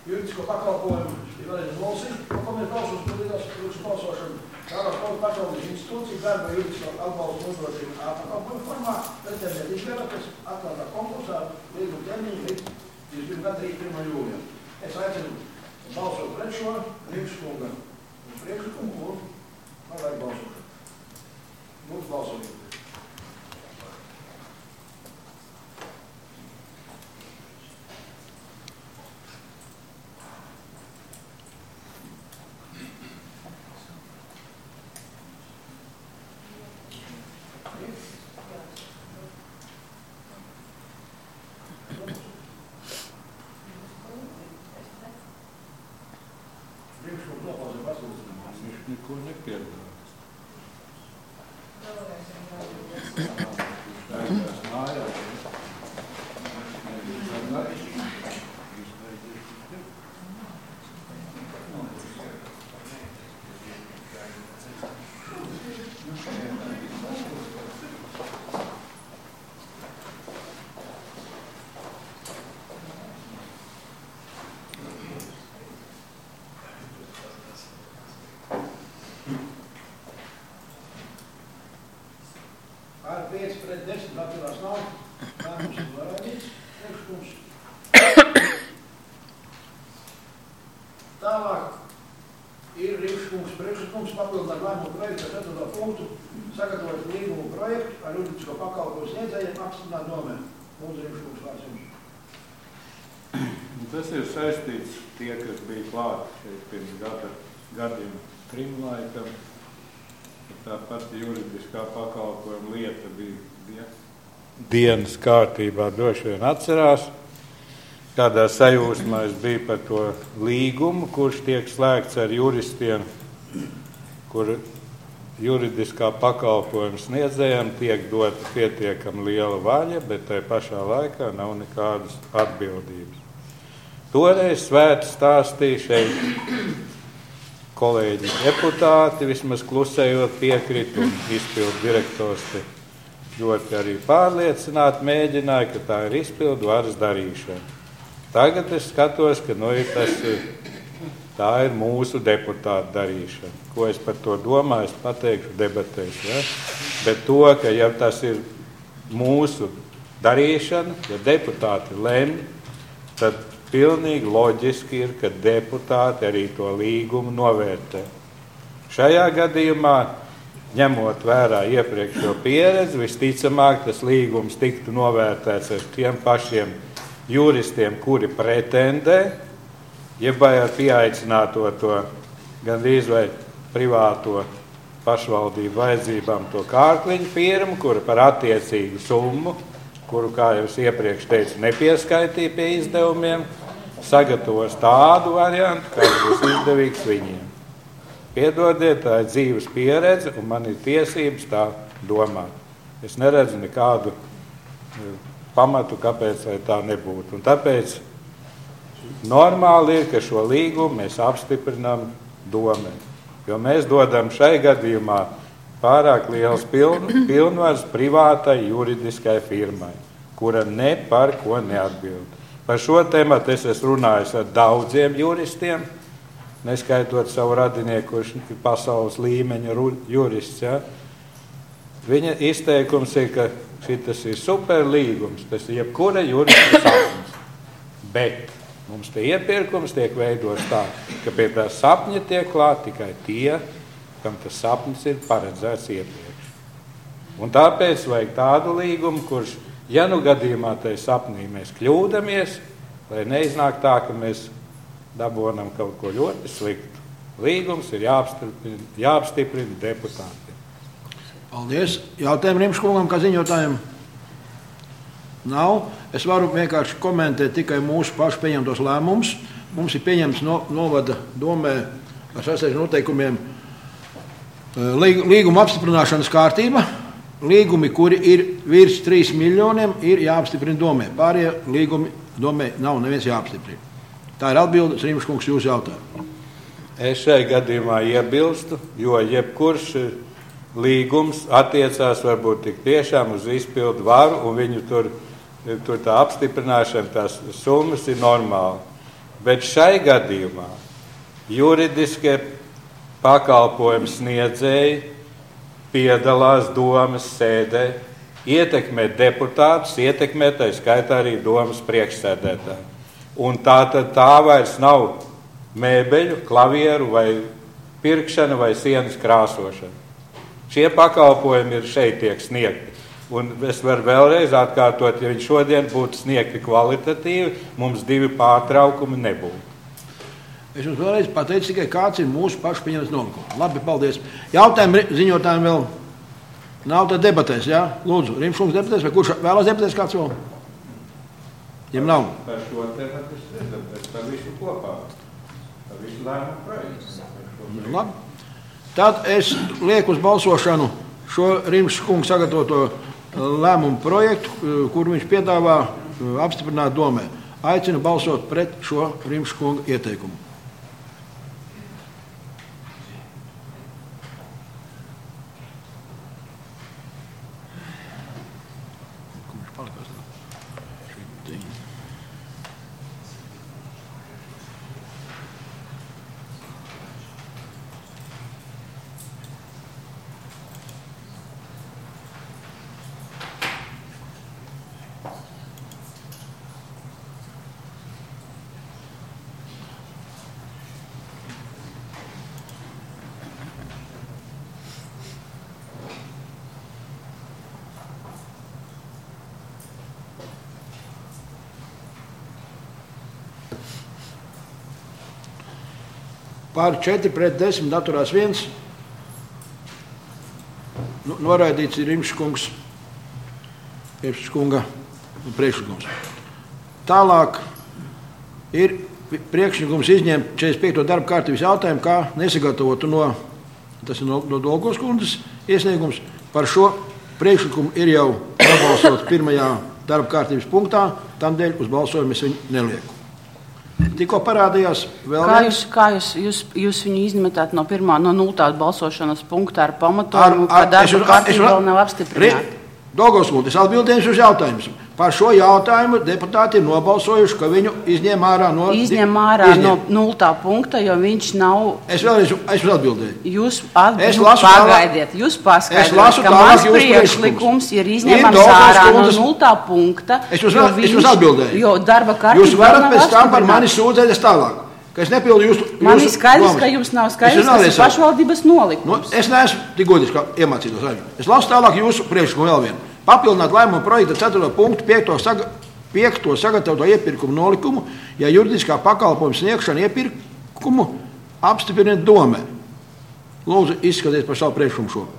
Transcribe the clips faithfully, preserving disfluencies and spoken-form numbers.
juridisko pakalpojumu ir vēlreiz nolasīt, ko mēs balsos pilnīgās lūkšu balsošanu. Tālāk kaut pakalpojumu institūciju darba juridisko atbalstu nodrošina ārpakalpojumu formā, pretendēt izvēle, kas atklātā konkursā līguma termiņu līdz divdesmit pirmā gada trīsdesmit pirmā jūlijā. Es aicinu balsot pret šo Rimskunga priekšlikumu un vajag balsot. Lūdzu balsot. Neko nepiedalās. Ar pieci pret desmit atturās nav, lēmums ir norādīts, priekšlikums. Tālāk ir Rimskungs priekšlikums papildināt lēmumu projektu ar ceturto punktu, sagatavot līgumu projektu ar juridisko pakalpojumu sniedzējiem apstiprināt domē. Lūdzu, Rimskungs, vārds jums. Tas ir saistīts tie, kas bija klāt šeit pirms gada, gadiem trim laikam. Tāpat juridiskā pakalpojuma lieta bija dienas kārtībā, droši vien atcerās, kādā sajūsmā es biju par to līgumu, kurš tiek slēgts ar juristiem, kur juridiskā pakalpojuma sniedzējiem tiek dota pietiekami liela vaļa, bet tai pašā laikā nav nekādas atbildības. Toreiz svēti stāstīja šeit kolēģi deputāti, vismaz klusējot piekrit, un izpildu direktors te ļoti arī pārliecināt mēģināja, ka tā ir izpildu varas darīšana. Tagad es skatos, ka nu, tas, tā ir mūsu deputāta darīšana. Ko es par to domāju, es pateikšu debatēs. Ja? Bet to, ka ja tas ir mūsu darīšana, ja deputāti lemj, tad pilnīgi loģiski ir, ka deputāti arī to līgumu novērtē. Šajā gadījumā, ņemot vērā iepriekšējo pieredzi, visticamāk tas līgums tiktu novērtēts ar tiem pašiem juristiem, kuri pretendē, jeb ar pieaicināto to gandrīz vai privāto pašvaldību vajadzībām to kārkliņu firmu, kura par attiecīgu summu, kuru, kā jau es iepriekš teicu, nepieskaitīja pie izdevumiem, sagatavos tādu variantu, kāds būs izdevīgs viņiem. Piedodiet, tā ir dzīves pieredze, un man ir tiesības tā domāt. Es neredzu nekādu pamatu, kāpēc tā nebūtu. Un tāpēc normāli ir, ka šo līgumu mēs apstiprinām domē. Jo mēs dodam šai gadījumā pārāk liels piln, pilnvars privātai juridiskai firmai, kura ne par ko neatbild. Par šo tematu es esmu runājis ar daudziem juristiem, neskaitot savu radinieku, kurš ir pasaules līmeņa jurists. Ja? Viņa izteikums ir, ka šitas ir super līgums, tas ir jebkura jurista sapnis. Bet mums te iepirkums tiek veidots tā, ka pie tā sapņa tiek klāt tikai tie, kam tas sapnis ir paredzēts iepriekš. Un tāpēc vajag tādu līgumu, kurš, ja nu gadījumā tai sapnī mēs kļūdamies, lai neiznāk tā, ka mēs dabonam kaut ko ļoti sliktu. Līgums ir jāapstiprina, jāapstiprina deputātiem. Paldies. Jautājumu Rimskungam, kā ziņotājiem? Nav. Es varu vienkārši komentēt tikai mūsu pašu pieņemtos lēmumus. Mums ir pieņemts no, novada domē ar sasteigšanas noteikumiem līguma apstiprināšanas kārtība. Līgumi, kuri ir virs trīs miljoniem, ir jāapstiprina domē. Pārējie līgumi domē nav neviens jāapstiprina. Tā ir atbilde, Rimskungs, jūsu jautājumu. Es šai gadījumā iebilstu, jo jebkurš līgums attiecās varbūt tik tiešām uz izpildu varu, un viņu tur, tur tā apstiprināšana, tās summas ir normāli. Bet šai gadījumā juridiskie pakalpojumu sniedzēji piedalās domas sēdē, ietekmē deputātus, ietekmē tā skaitā arī domas priekšsēdētāju. Un tā tad tā vairs nav mēbeļu, klavieru vai pirkšana vai sienas krāsošana. Šie pakalpojumi ir šeit tiek sniegti. Un es varu vēlreiz atkārtot, ja viņi šodien būtu sniegti kvalitatīvi, mums divi pārtraukumi nebūtu. Es jums vēlreiz pateicu tikai, kāds ir mūsu pašu pieņemts nolikums. Labi, paldies. Jautājumi ziņotājiem vēl nav tad debatēs, jā? Lūdzu, Rimškungs debatēs, vai kurš vēlas debatēs kāds vēl? Jiem nav. Par šo tematu es nedebatēs, par visu kopā, par visu lēmumu projektu. Labi. Tad es lieku uz balsošanu šo Rimškungs sagatavoto lēmumu projektu, kur viņš piedāvā apstiprināt domē. Aicinu balsot pret šo Rimškunga ieteikumu. Pār četri pret desmit atturās viens. Noraidīts ir Rimškungs, Rimškunga priekšlikums. Tālāk ir priekšlikums izņemt četrdesmit piekto darba kārtības jautājumu, kā nesagatavotu no, tas ir no, no Dolgos kundzes iesniegums. Par šo priekšlikumu ir jau nobalsots pirmajā darba kārtības punktā, tādēļ uz balsojumu es viņu nelieku. Tikko parādījās vēl kā jūs, kā jūs, jūs, jūs viņu izmetāt no pirmā, no nultās balsošanas punktā ar pamatojumu, ka darba kārtība vēl nav apstiprināta? Dolgos kundze, es atbildēšu uz jautājumus. Par šo jautājumu deputāti ir nobalsojuši, ka viņu izņem ārā no... Izņem ārā izņem. no nultā punkta, jo viņš nav... Es vēlreiz es atbildēju. Jūs pagaidiet, jūs paskaidrojat, ka mans priekšlikums ir izņemams ārā no nultā punkta, es jūs, jo viņš... Es jūs atbildēju. Jo darba kārtība jūs varat pēc tam par mani sūdzēties tālāk. Ka es nepildu jūsu... Man ir skaidrs, ka jums nav skaidrs, kas ir pašvaldības nolikums. Nu, es neesmu tik godīgs, kā iemācītos. Es lasu tālāk jūsu priekšlikumu vēl vienu. Papildināt lēmumu projekta ceturto punktu piekto saga, sagatavoto iepirkumu nolikumu, ja juridiskā pakalpojuma sniegšana iepirkumu apstiprina domē. Lūdzu, izskaties par savu priekšlikumu šo.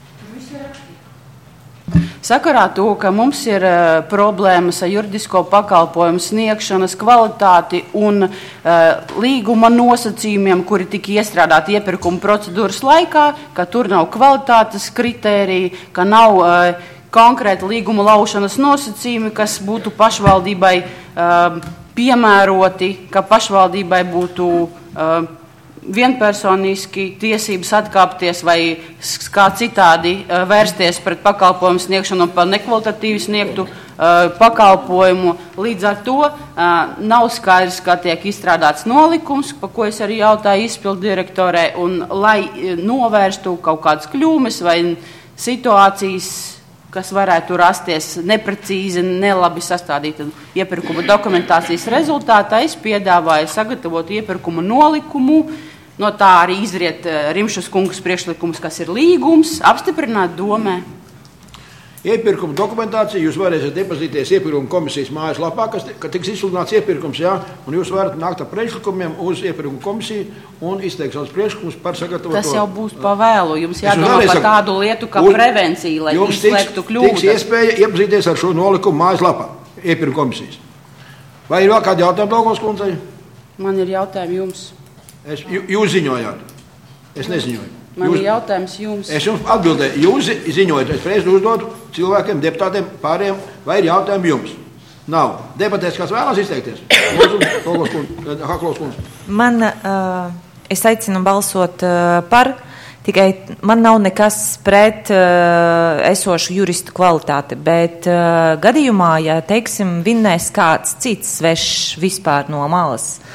Sakarā to, ka mums ir uh, problēmas ar juridisko pakalpojumu sniegšanas kvalitāti un uh, līguma nosacījumiem, kuri tika iestrādāti iepirkuma procedūras laikā, ka tur nav kvalitātes kritērija, ka nav uh, konkrēti līguma laušanas nosacījumi, kas būtu pašvaldībai uh, piemēroti, ka pašvaldībai būtu uh, vienpersoniski tiesības atkāpties vai kā citādi uh, vērsties pret pakalpojumu sniegšanu un par nekvalitatīvi sniegtu uh, pakalpojumu. Līdz ar to uh, nav skaidrs, kā tiek izstrādāts nolikums, pa ko es arī jautāju izpildu direktorē, un lai uh, novērstu kaut kādas kļūmes vai situācijas, kas varētu rasties neprecīzi, nelabi sastādīta iepirkuma dokumentācijas rezultātā, es piedāvāju sagatavot iepirkuma nolikumu. No tā arī izriet Rimšas kungas priekšlikums, kas ir līgums, apstiprināt domē. Iepirkuma dokumentācija jūs varēsiet iepazīties iepirkuma komisijas mājaslapā, kas ka tiks izsludināts iepirkums, jā, un jūs varat nākt ar priekšlikumiem uz iepirkuma komisiju un izteikt savus priekšlikumus par sagatavoto. Tas jau būs pavēlu. Jums jādomā par tādu lietu kā prevencija, lai izslēgtu kļūdas. Jums tiks iespēja iepazīties ar šo nolikumu mājaslapā iepirkuma komisijas. Vai ir vēl kādi jautājumi Dolgos kundzei? Man ir jautājumi jums. Es, jūs ziņojāt. Es neziņoju. Man jūs, ir jautājums jums. Es jums atbildēju. Jūs ziņojat. Es reiz uzdodu cilvēkiem, deputātiem, pārējiem, vai ir jautājumi jums? Nav. Debatēs, kas vēlas izteikties? Haklos kundze. Man, uh, es aicinu balsot uh, par, tikai man nav nekas pret uh, esošu juristu kvalitāti, bet uh, gadījumā, ja, teiksim, vinnēs kāds cits svešs vispār no malas,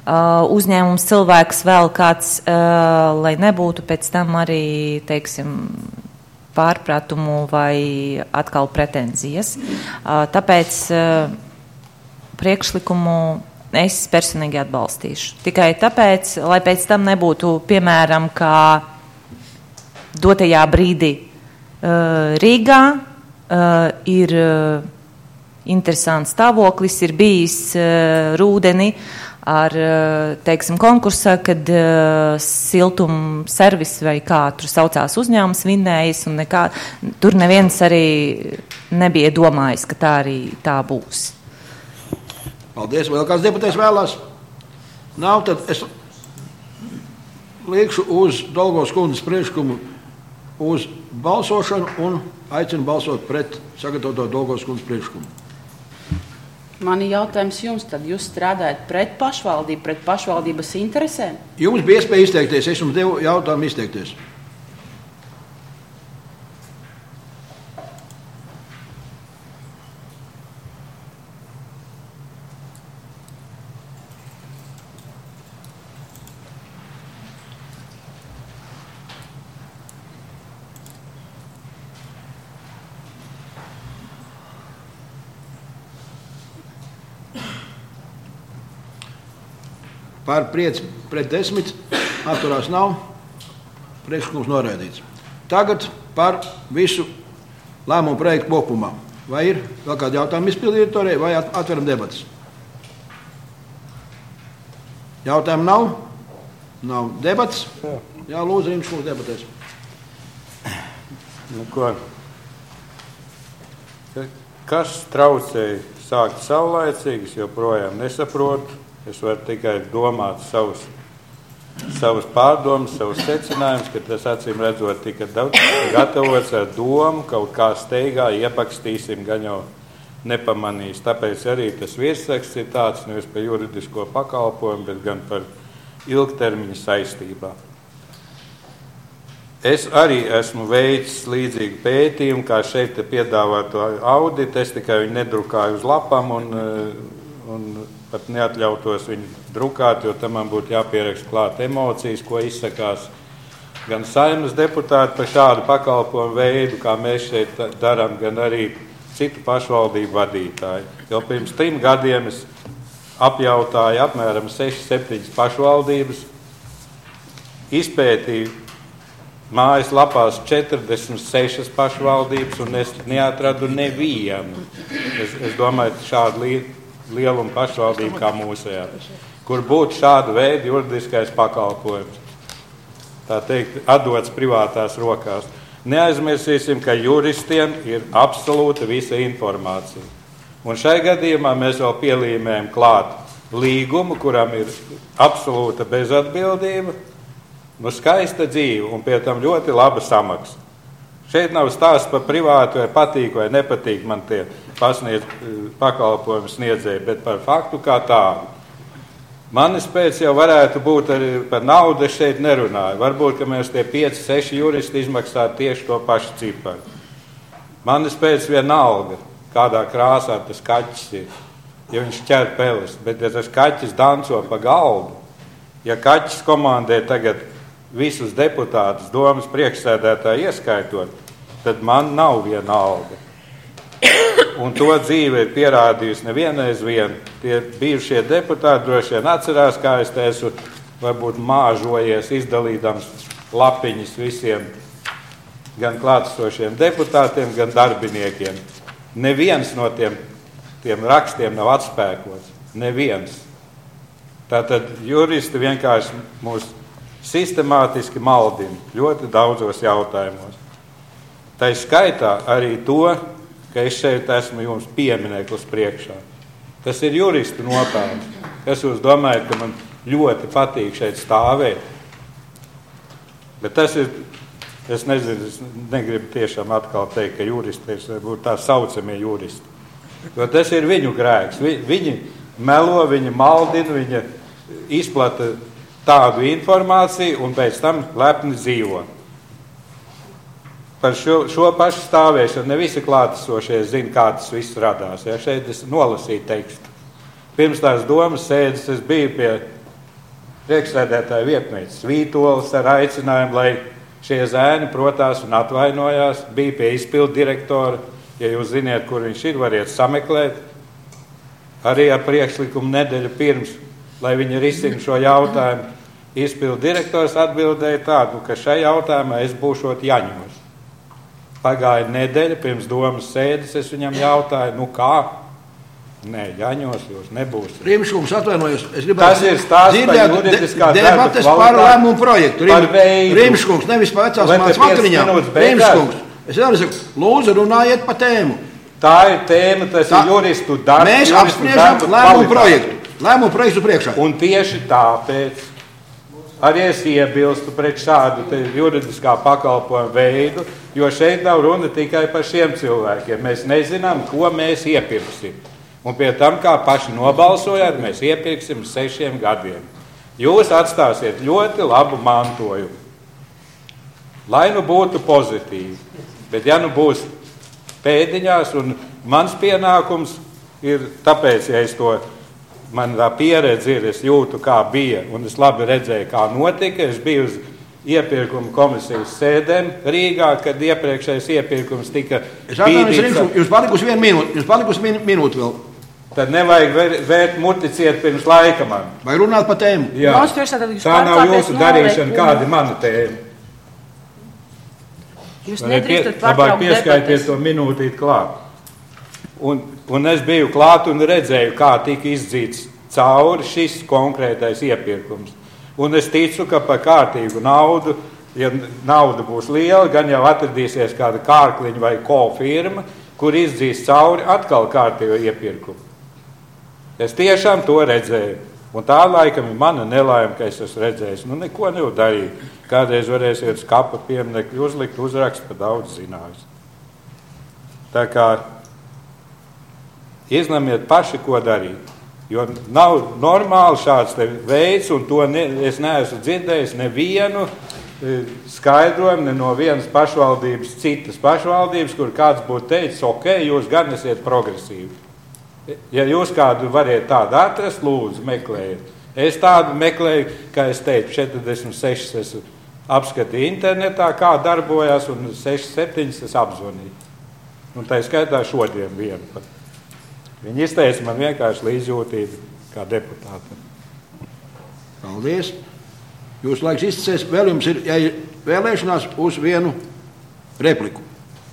uh, uzņēmums cilvēks vēl kāds, uh, lai nebūtu pēc tam arī, teiksim, pārpratumu vai atkal pretenzijas. Uh, tāpēc uh, priekšlikumu es personīgi atbalstīšu. Tikai tāpēc, lai pēc tam nebūtu, piemēram, kā dotajā brīdī uh, Rīgā uh, ir uh, interesants stāvoklis, ir bijis uh, Rūdeni ar, uh, teiksim, konkursā, kad uh, siltum servis vai kā tur saucās uzņēmums vinnējis, un nekā, tur neviens arī nebija domājis, ka tā arī tā būs. Paldies. Vēl kāds deputēs vēlās? Nav, tad es liekšu uz Dolgovas kundzes priekšlikumu uz balsošanu un aicinu balsot pret sagatavoto Dolgovas kundzes priekšlikumu. Man ir jautājums jums, tad jūs strādājat pret pašvaldību, pret pašvaldības interesēm? Jums bija iespēja izteikties, es jums devu jautājumu izteikties. Par pieci pret desmit atturās nav, priekšlikums noraidīts. Tagad par visu lēmumu projektu kopumā. Vai ir vēl kādi jautājumi izpildītāji, vai atveram debatas? Jautājumu nav? Nav debatas? Jā, lūdzu, Rīgas kungs debatēs. Nu, ko? Kas traucēja sākt saulaicīgi, es joprojām nesaprotu. Es varu tikai domāt savus, savus pārdomas, savus secinājumus, ka tas acīm redzot tika daudz gatavots ar domu, kaut kā steigā iepakstīsim, gan jau nepamanīs. Tāpēc arī tas virsraksts ir tāds, nevis par juridisko pakalpojumu, bet gan par ilgtermiņa saistībā. Es arī esmu veicis līdzīgu pētījumu, kā šeit te piedāvāto auditu, es tikai viņu nedrukāju uz lapām un, un pat neatļautos viņu drukāt, jo tam man būtu jāpierakst klāt emocijas, ko izsakās gan Saeimas deputāti par šādu pakalpojumu veidu, kā mēs šeit darām, gan arī citu pašvaldību vadītāji. Jau pirms trim gadiem es apjautāju apmēram sešas, septiņas pašvaldības, izpētīju mājaslapās četrdesmit sešas pašvaldības, un es neatradu nevienu. Es, es domāju, šādu līdzi lielumu pašvaldību kā mūsējā, kur būtu šāda veida juridiskais pakalpojums. Tā teikt, atdots privātās rokās. Neaizmirsīsim, ka juristiem ir absolūta visa informācija. Un šai gadījumā mēs vēl pielīmējam klāt līgumu, kuram ir absolūta bezatbildība, nu skaista dzīve un pie tam ļoti laba samaksa. Šeit nav stāsts par privātu, vai patīk vai nepatīk man tie pasniedz pakalpojumu sniedzēji, bet par faktu kā tādu. Manis pēc jau varētu būt arī par naudu, es šeit nerunāju. Varbūt, ka mēs tie pieci, seši juristi izmaksātu tieši to pašu ciparu. Manis pēc vienalga, kādā krāsā tas kaķis ir, ja viņš ķer peles, bet ja tas kaķis danco pa galdu, ja kaķis komandē tagad visus deputātus, domas priekšsēdētāji ieskaitot, tad man nav viena alga. Un to dzīve ir pierādījusi nevienreiz vien. Tie bijušie deputāti droši vien atcerās, kā es te esmu varbūt māžojies, izdalīdams lapiņas visiem gan klātesošiem deputātiem, gan darbiniekiem. Neviens no tiem, tiem rakstiem nav atspēkots. Neviens. Tātad juristi vienkārši mūs sistemātiski maldina ļoti daudzos jautājumos. Tā skaitā arī to, ka es šeit esmu jums piemineklis priekšā. Tas ir juristu nopelns. Es jūs domāju, ka man ļoti patīk šeit stāvēt. Bet tas ir, es nezinu, es negribu tiešām atkal teikt, ka juristi ir varbūt tā saucamie juristi. Jo tas ir viņu grēks. Vi, viņi melo, viņi maldina, viņi izplata tādu informāciju un pēc tam lepni dzīvo. Par šo, šo pašu stāvēšanu ne visi klātesošie zina, kā tas viss radās. Ja šeit es nolasīju tekstu. Pirms tās domas sēdes es biju pie priekšsēdētāja vietniece Svītolis ar aicinājumu, lai šie zēni protās un atvainojās, bija pie izpildu direktora. Ja jūs ziniet, kur viņš ir, variet sameklēt. Arī ar priekšlikumu nedēļu pirms, lai viņi risina šo jautājumu. Izpildu direktors atbildēja tādu, ka šai jautājumā es būšot Jaņos. Pagāja nedēļa pirms domas sēdes, es viņam jautāju, nu kā? Nē, Jaņos jūs nebūsiet. Rimškungs, atvainojos, es gribētu... Tas ir stāsts par juridiskā de, darba debates par lēmumu projektu. Rim, par veidu. Rimškungs, nevis par vecās mājas vakariņām. Rimškungs, es vēl saku, lūdzu, runājiet pa tēmu. Tā ir tēma, tas Tā, ir juristu darbs. Mēs apspriežam lēmumu projektu. Lēmumu projektu priekšā. Un tieši tāpēc arī es iebilstu pret šādu juridiskā pakalpojuma veidu, jo šeit nav runa tikai par šiem cilvēkiem. Mēs nezinām, ko mēs iepirksim. Un pie tam, kā paši nobalsojāt, mēs iepirksim sešiem gadiem. Jūs atstāsiet ļoti labu mantojumu. Lai nu būtu pozitīvi, bet ja nu būs pēdiņās, un mans pienākums ir, tāpēc, ja es to, man tā pieredze ir, es jūtu, kā bija, un es labi redzēju, kā notika, es biju uz iepirkuma komisijas sēdēm Rīgā, kad iepriekšējais iepirkums tika bīdīts. Jūs palikusi vienu minūti, jūs palikusi minūti vēl. Tad nevajag vērt muticiet pirms laika man. Vai runāt pa tēmu? Jā, tā nav jūsu darīšana, kāda ir mana tēma. Jūs nedrīkstat pārtraukt debates. Pieskaitiet to minūtīt klāt. Un, un es biju klāt un redzēju, kā tika izdzīts cauri šis konkrētais iepirkums. Un es ticu, ka par kārtīgu naudu, ja nauda būs liela, gan jau atradīsies kāda kārkliņa vai ko-firma, kur izdzīs cauri atkal kārtīgo iepirkumu. Es tiešām to redzēju. Un tā laikam ir mana nelaime, ka es esmu redzējis. Nu, neko nevar darīt. Kādreiz varēsiet uz kapa pieminekļu uzlikt uzrakstu, pa daudz zinājus. Tā kā izlemiet paši, ko darīt. Jo nav normāli šāds te veids, un to ne, es neesmu dzirdējis nevienu e, skaidrojumu ne no vienas pašvaldības, citas pašvaldības, kur kāds būtu teicis, ok, jūs gan esiet progresīvi. Ja jūs kādu variet tādu atrast, lūdzu, meklējiet. Es tādu meklēju, kā es teicu, četrdesmit sešas es apskatīju internetā, kā darbojās, un sešas septiņas es apzvanīju. Un tā skaitā šodien vienu pat. Viņi izteica man vienkārši līdzjūtību kā deputātam. Paldies. Jūsu laiks izcēs. Vēl jums ir, ja ir vēlēšanās, uz vienu repliku.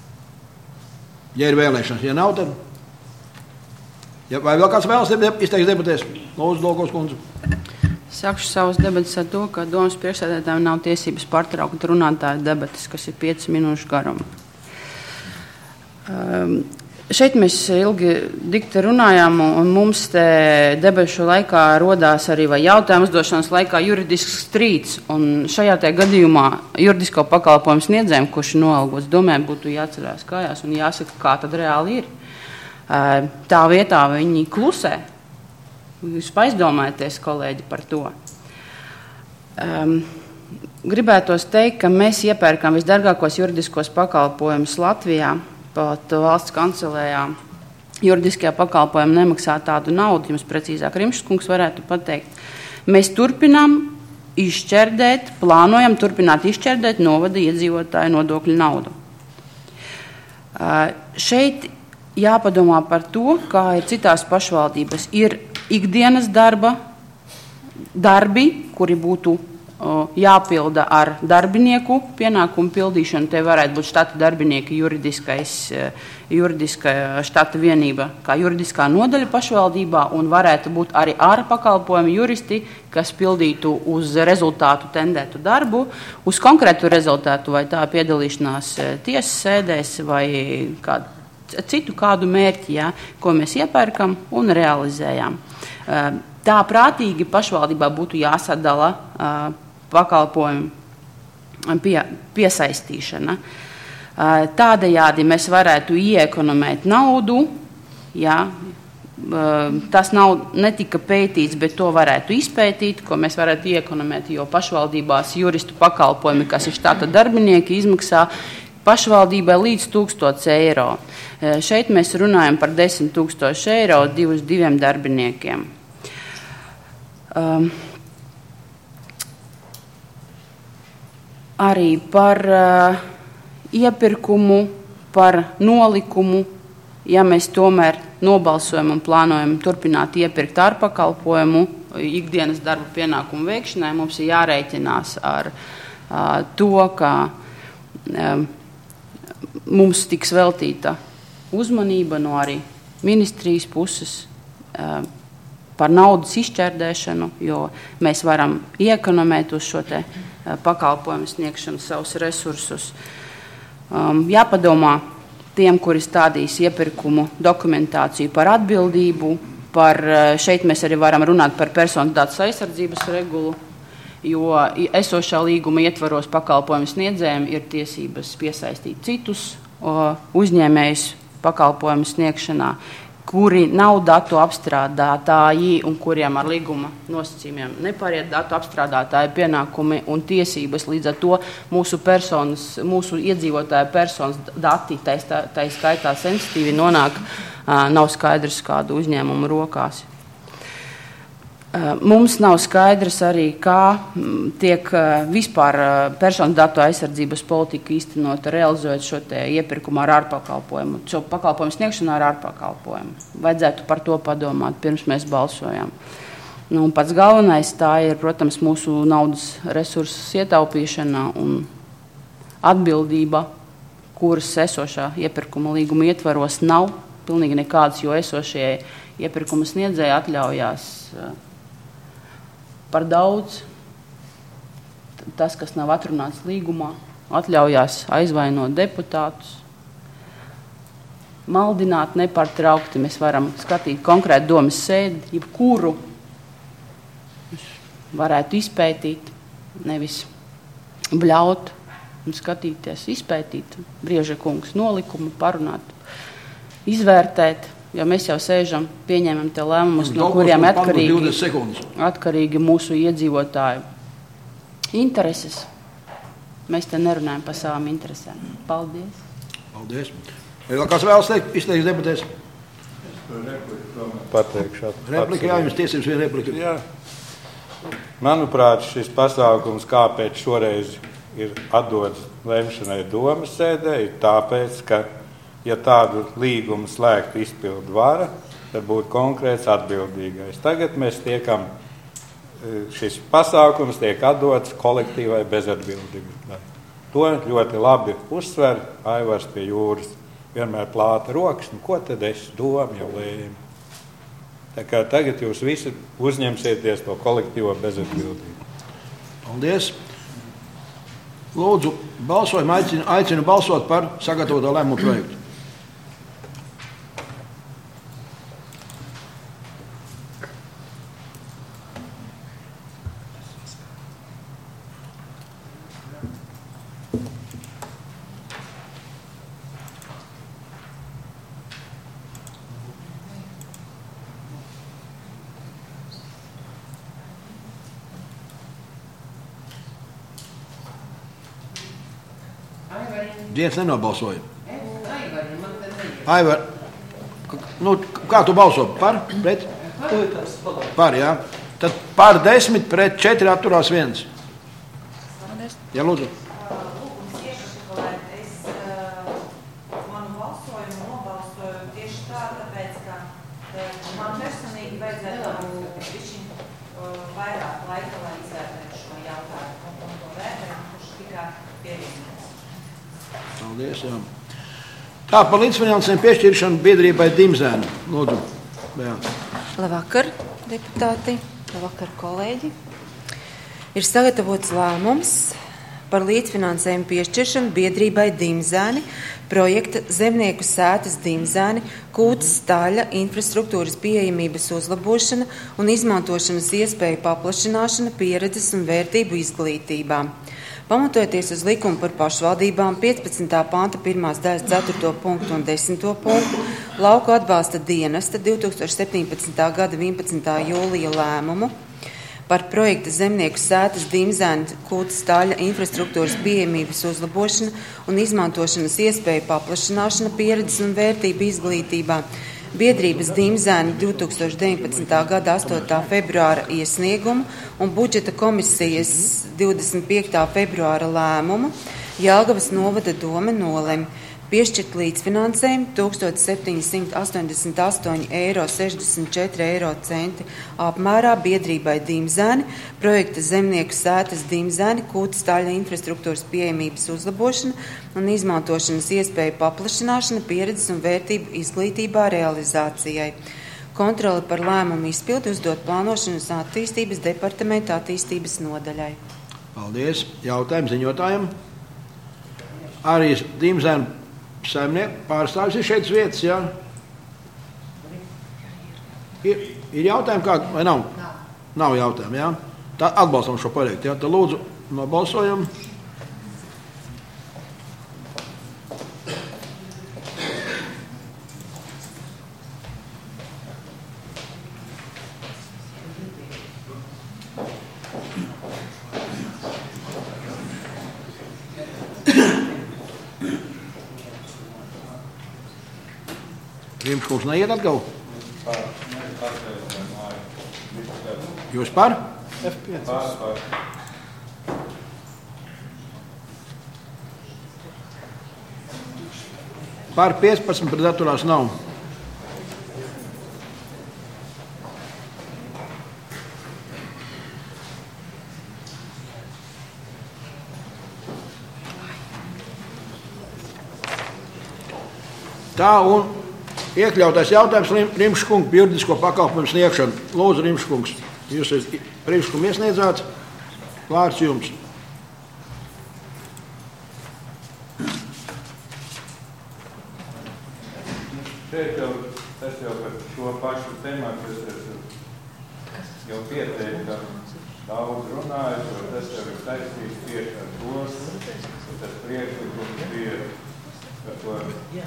Ja ir vēlēšanās, ja nav, tad... Ja, vai vēl kāds vēlas izteikt debatēs? Lūdzu, Dolgos kundze. Sākšu savus debatas ar to, ka domas priekšsēdētājiem nav tiesības pārtraukt runātāju debatas, kas ir pieci minūšu garuma. Um, šeit mēs ilgi dikti runājām, un mums te debašu laikā rodās arī vai jautājumu uzdošanas laikā juridisks strīds. Un šajā te gadījumā juridisko pakalpojumu sniedzējiem, kurš ir noalgots, domāju, būtu jāatcerās kājās un jāsaka, kā tad reāli ir. Tā vietā viņi klusē. Jūs aizdomājaties, kolēģi, par to. Um, gribētos teikt, ka mēs iepērkam visdārgākos juridiskos pakalpojumus Latvijā, pat valsts kancelējā. Juridiskajā pakalpojumā nemaksā tādu naudu, jums precīzāk Rimškungs varētu pateikt. Mēs turpinām izšķērdēt, plānojam turpināt izšķērdēt novada iedzīvotāju nodokļu naudu. Uh, šeit jāpadomā par to, kā ir citās pašvaldības. Ir ikdienas darba, darbi, kuri būtu o, jāpilda ar darbinieku pienākumu pildīšanu. Te varētu būt štata darbinieki, juridiskais, juridiska štata vienība, kā juridiskā nodaļa pašvaldībā, un varētu būt arī ārpakalpojumi juristi, kas pildītu uz rezultātu tendētu darbu, uz konkrētu rezultātu, vai tā piedalīšanās tiesas sēdēs, vai kādu citu kādu mērķi, ja, ko mēs iepērkam un realizējam. Tā prātīgi pašvaldībā būtu jāsadala pakalpojumu pie, piesaistīšana. Tādējādi mēs varētu ieekonomēt naudu, ja, tas nav netika pētīts, bet to varētu izpētīt, ko mēs varētu ieekonomēt, jo pašvaldībās juristu pakalpojumi, kas ir štata darbinieki, izmaksā pašvaldībai līdz tūkstots eiro. Šeit mēs runājam par desmit tūkstoši eiro divus diviem darbiniekiem. Um, arī par uh, iepirkumu, par nolikumu, ja mēs tomēr nobalsojam un plānojam turpināt iepirkt ārpakalpojumu ikdienas darba pienākumu veikšanai, mums ir jārēķinās ar uh, to, ka uh, mums tiks veltīta uzmanība no arī ministrijas puses uh, par naudas izšķērdēšanu, jo mēs varam iekonomēt uz šo te uh, pakalpojumu sniegšanu savus resursus. Um, jāpadomā tiem, kuri stādīs iepirkumu dokumentāciju par atbildību, par, šeit mēs arī varam runāt par personu datus aizsardzības regulu, jo esošā līguma ietvaros pakalpojumu sniedzējiem ir tiesības piesaistīt citus o, uzņēmējus pakalpojumu sniegšanā, kuri nav datu apstrādātāji un kuriem ar līguma nosacījumiem nepāriet datu apstrādātāju pienākumi un tiesības. Līdz ar to mūsu, personas, mūsu iedzīvotāju personas dati, tā skaitā sensitīvi, nonāk, nav skaidrs kādu uzņēmumu rokās. Mums nav skaidrs arī, kā tiek vispār personu datu aizsardzības politika īstenota, realizējot šo te iepirkumu ar ārpakalpojumu, šo pakalpojumu sniegšanu ar ārpakalpojumu. Vajadzētu par to padomāt, pirms mēs balsojam. Nu, un pats galvenais tā ir, protams, mūsu naudas resursus ietaupīšana un atbildība, kuras esošā iepirkuma līguma ietvaros nav pilnīgi nekādas, jo esošie iepirkuma sniedzēji atļaujās par daudz. Tas, kas nav atrunāts līgumā, atļaujās aizvainot deputātus, maldināt nepārtraukti. Mēs varam skatīt konkrētu domas sēdi, jebkuru varētu izpētīt, nevis bļaut un skatīties, izpētīt Brieža kungs nolikumu, parunāt, izvērtēt. Jo mēs jau sēžam, pieņemam te lēmumus, no kuriem atkarīgi, atkarīgi mūsu iedzīvotāju intereses. Mēs te nerunājam par savām interesēm. Paldies. Paldies. Vai kāds vēlas izteikt debatēs? Pateikšu. Replika, jā, jums tiesības vien replika. Jā. Manuprāt, šis pasākums, kāpēc šoreiz ir atdots lemšanai domas sēdē, ir tāpēc, ka ja tādu līgumu slēgtu izpildu vara, tad būtu konkrēts atbildīgais. Tagad mēs tiekam, šis pasākums tiek atdots kolektīvai bezatbildībai. To ļoti labi uzsver Aivars pie jūras. Vienmēr plāta rokas, nu ko tad es domu jau lēmu. Tā kā tagad jūs visi uzņemsieties to kolektīvo bezatbildību. Paldies. Lūdzu, balsojam, aicinu, aicinu balsot par sagatavoto lēmumu projektu. Dievs nenobalsoja. Aivar, nu, kā tu balso? Par? Pret? Par, jā. Tad par desmit pret četri atturās viens. Jā, lūdzu. Lūgums iešakolēt, es manu balsojumu nobalsoju tieši tā, tāpēc, ka man personīgi vajadzētu višķi vairāk laika, lai izvērtētu šo jautājumu un to vērtējumu, kurš tikai pievienojas. Paldies, jā. Tā, par līdzfinansējumu piešķiršanu biedrībai Dimzēna. Lūdzu. Jā. Labvakar, deputāti. Labvakar, kolēģi. Ir sagatavots lēmums par līdzfinansējumu piešķiršanu biedrībai Dimzēni, projekta Zemnieku sētas Dimzēni, kūtas staļa infrastruktūras pieejamības uzlabošana un izmantošanas iespēju paplašināšana pieredzes un vērtību izglītībā. Pamatojoties uz likumu par pašvaldībām piecpadsmitā panta pirmās daļas ceturto punktu un desmito punktu, lauku atbalsta dienesta divtūkstoš septiņpadsmitā gada vienpadsmitā jūlija lēmumu par projekta Zemnieku sētas Dimzēna kūtas staļa infrastruktūras pieejamības uzlabošana un izmantošanas iespēju paplašināšana pieredzes un vērtību izglītībā biedrības Dimzēni divtūkstoš deviņpadsmitā gada astotā februāra iesniegumu un budžeta komisijas divdesmit piektā februāra lēmumu Jelgavas novada dome nolem piešķirt līdzfinansējumu tūkstoš septiņi simti astoņdesmit astoņi eiro sešdesmit četri eiro centi apmērā biedrībai Dimzēni, projekta zemnieku sētas Dimzēni, kūtas taļa infrastruktūras pieejamības uzlabošana un izmantošanas iespēju paplašināšana, pieredzes un vērtību izglītībā realizācijai. Kontroli par lēmumu izpildi uzdot plānošanas attīstības departamenta attīstības nodaļai. Paldies. Jautājumu ziņotājiem. Arī Dimzēnu saimnieku pārstāvis ir šeit vietas, jā? Ir, ir jautājumi kādi, vai nav? Nav. Nav jautājumi, jā? Tā atbalstam šo projektu, jā? Tad lūdzu nobalsojam. Rimškungs neiet atkal? Jūs par? F pieci. Par, par. Par piecpadsmit, pret atturās nav. Tā un iekļautais jautājums Rimškunga par juridisko pakalpojumu sniegšanu. Lūdzu, Rimškungs, jūs esat Rimškungu iesniedzāts. Vārds jums. Šeit jau, tas jau par šo pašu tematu, es esmu jau pieteikt, ka daudz runāju, jo tas jau ir saistīts tieši ar to, ka tas priekšlikums bija par to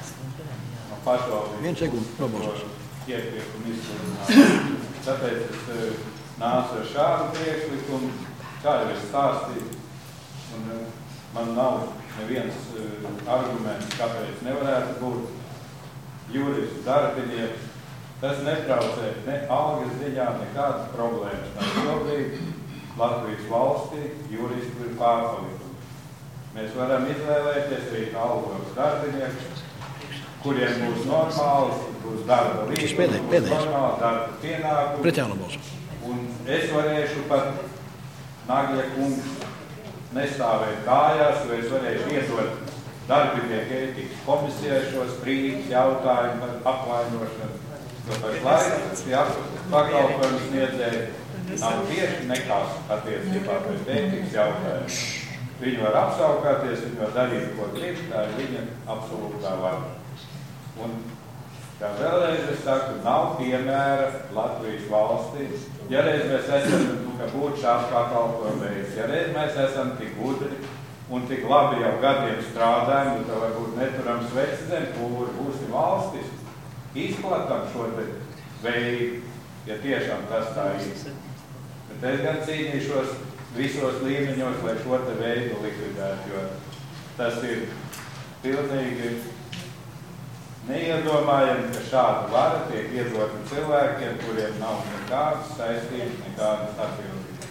pašvaldības iepirkumu izsludinājumu. Tāpēc es nācu ar šādu priekšlikumu, kā jau es stāstīju, un man nav neviens arguments, kāpēc nevarētu būt juristu darbinieks. Tas netraucē ne algas ziņā, nekādas problēmas. Mēs šobrīd Latvijas valstī juristu ir pārpalikumi. Mēs varam izvēlēties arī algotus darbiniekus, kuriem būs normāls, būs darba līgums, būs normāls darba pienākums. Un es varēšu pat Nagļa kungs nestāvēt kājās, jo es varēšu iedot darbinieku ētikas komisijai šo strīdus jautājumu par apvainošanu. Jo pašlaik tie pakalpojumu sniedzēji nav tieši nekas attiecībā pret ētikas jautājumu. Viņi var apsaukāties, viņi var darīt, ko grib, tā ir viņa absolūtā vara. Un kā vēlreiz es saku, nav piemēra Latvijas valstī. Ja reiz mēs esam, nu, ka būtu šāds pakalpojumu veids, ja reiz mēs esam tik gudri un tik labi jau gadiem strādājam, un tā varbūt neturam sveci zem pūri, būsim valstis, izplatam šo te veidu, ja tiešām tas tā ir. Bet es gan cīnīšos visos līmeņos, lai šo te veidu likvidētu, jo tas ir pilnīgi neiedomājami, ka šāda vara tiek iedota cilvēkiem, kuriem nav nekādas saistības, nekādas atbildības.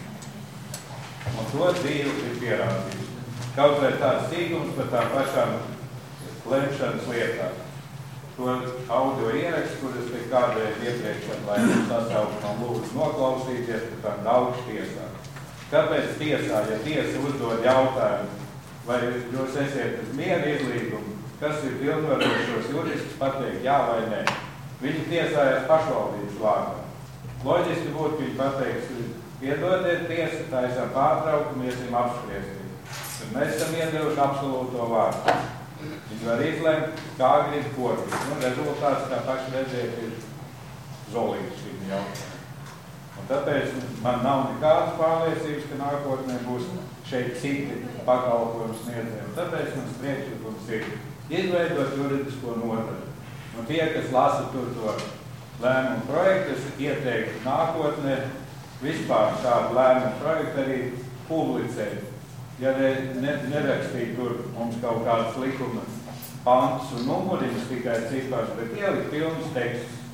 Un to dzīve ir pierādījusi. Kaut vai tāds sīkums par tām pašām lemšanas lietām. To audio ierakstu, kur es te kādreiz iepriekšam, lai sasaukt man lūdzu noklausīties par tām daudz tiesām. Kāpēc tiesā, ja tiesa uzdod jautājumu, vai jūs esiet uz miera izlīgumu, kas ir pilnvarošos juristus pateikt jā vai nē. Viņi tiesājas pašvaldības vārdā. Loģiski būtu, viņi pateiks, iedodiet tiesu, taisam pārtraukumu, iesim apspriesti. Un mēs esam iedevuši absolūto vārdu. Viņi var izlemt, kā grib, ko grib. Nu, rezultāts, kā paši redzēt, ir zolīgs šim jautājumu. Un tāpēc man nav nekādas pārliecības, ka nākotnē būs šeit citi pakalpojumu sniedzēji. Tāpēc mums priekšlikums ir izveidot juridisko nodaļu. Un tie, kas lasa tur to lēmumu projektu, es ieteiktu nākotnē vispār šādu lēmumu projektu arī publicēt. Ja ne, ne, nerakstīt tur mums kaut kādas likuma pantus un numuriņus tikai cipars, bet ielikt pilnus tekstus.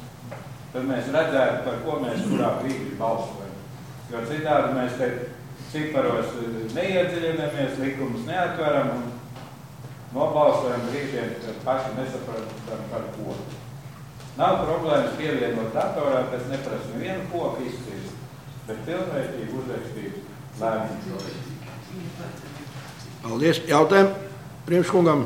tad mēs redzētu, par ko mēs kurā brīdī balsojam. Jo citādi mēs te ciparos neiedziļinamies, likumus neatveram un nobalsojam brīdiem, kad paši nesapratam par ko. Nav problēmas pievienot datorā, tas neprasa nevienu koku izcīst, bet pilnvērtīgi uzrakstīt lēmumu. Paldies. Jautājumu priekškungam.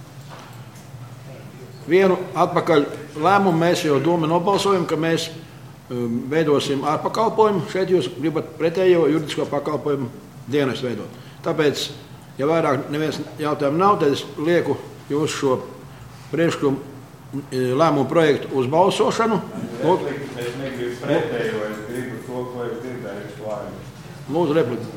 Vienu atpakaļ lēmumu mēs jau doma nobalsojam, ka mēs um, veidosim ārpakalpojumu. Šeit jūs gribat pretējo juridisko pakalpojumu dienas veidot. Tāpēc, ja vairāk neviens jautājumu nav, tad es lieku jūs šo priekšlikumu lēmumu projektu uz balsošanu. Es negribu pretējo, es gribu to, ko es dzirdēju klāju. Lūdzu, repliku.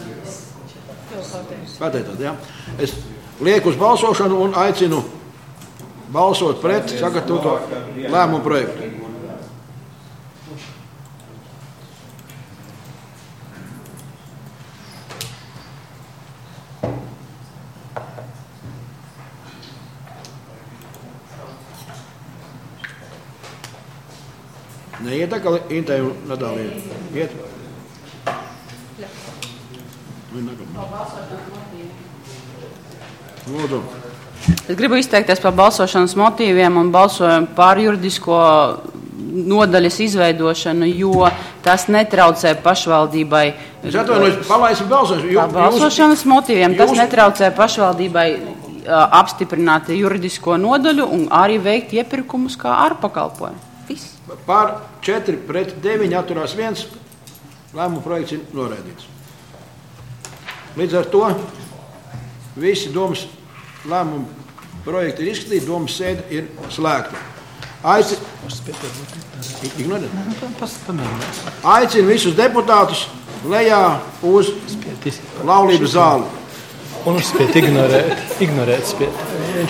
Pateicāt, jā. Es lieku uz balsošanu un aicinu balsot pret sagatavoto lēmumu projektu. Neiet tā kā Intai un Natālijai? Iet? Lūdzu. Es gribu izteikties par balsošanas motīviem un balsojumu par juridisko nodaļas izveidošanu, jo tas netraucē pašvaldībai. Es atvainojos, palaisim balsošanu. Par balsošanas motīviem tas netraucē pašvaldībai apstiprināt juridisko nodaļu un arī veikt iepirkumus kā ārpakalpojumu. Viss. Par četri pret deviņi atturās viens, lēmumu projekts ir noraidīts. Līdz ar to visi domas lēmumu projekti ir izskatīti, domas sēde ir slēgta. Aici... Aicinu visus deputātus lejā uz laulības zāli. Un uzspiet ignorēt, ignorēt spiet.